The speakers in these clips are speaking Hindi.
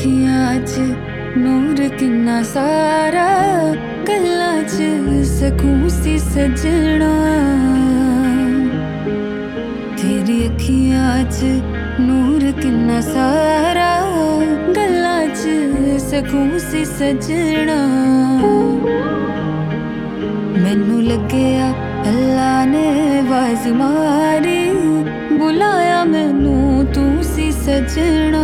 अखियां च नूर किन्ना सारा, गल्लां च सकून सी सजना। तेरी अखियां च नूर किन्ना सारा, गल्लां च सकून सी सजना। मैनू लग्गेआ अल्लाह ने आवाज मारी, बुलाया मैनू तू सी सजना।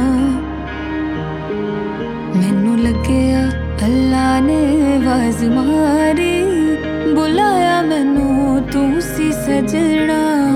मैनू लग्गेआ अल्लाह ने आवाज मारी, बुलाया मैनू तू सी सजना।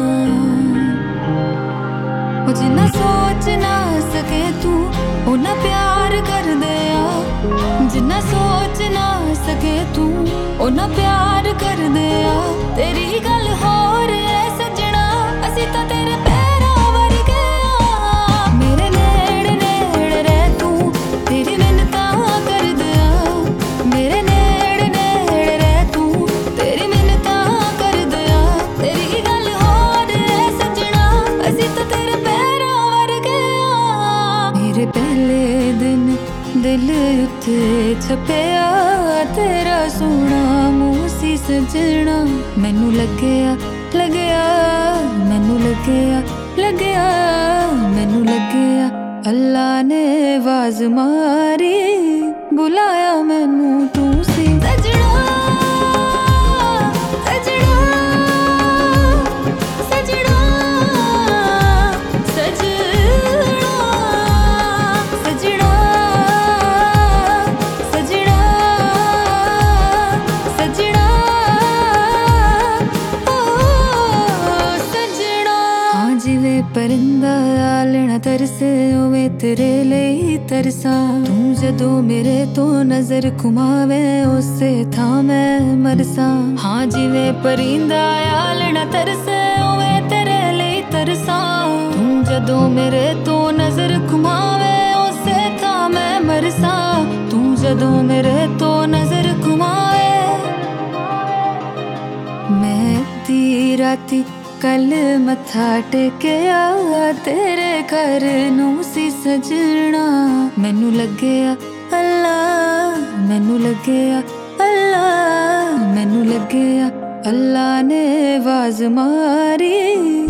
जिन्ना सोच ना सके तू उन्ना प्यार कर दिया, जिन्ना सोच ना सके तू उन्ना प्यार कर दिया। तेरी गल होर है सजना, असी तो तेरे पैरां वर्गे आ। मेरे नेड़े नेड़े रह तू, तेरी मिन्नतां कर दिया। मेरे नेड़े नेड़े रह तू, तेरी मिन्नतां कर दिया। तेरी गल होर है सजना, असी तो तेरे पैरां वर्गे आ। मेरे पहले दिन दिल उत्ते छपिया, तेरा सोना मूंह सी सजना। मैनू लग्गेआ लग्गेआ, मैनू लग्गेआ लग्गेआ, मैनू लग्गेआ अल्लाह ने आवाज मारी, बुलाया मैनू तू सी सजना। परिंदा आलना तरसे उवे तेरे लिए तरसा। तू जदों मेरे तो नजर घुमावे उसे था मैं मरसा। हाँ जिवे परिंदा आलना तरसे उवे तेरे लिए तरसा। तू जदों मेरे तो नजर घुमावे उसे था मैं मरसा। तू जदों मेरे तो नजर घुमावे। मैं दी राती कल मत्था टेकिया, तेरे घर नू सी सजना। मैनू लग्गेआ अल्लाह, मैनू लग्गेआ अल्लाह, मैनू लग्गेआ अल्लाह ने आवाज मारी,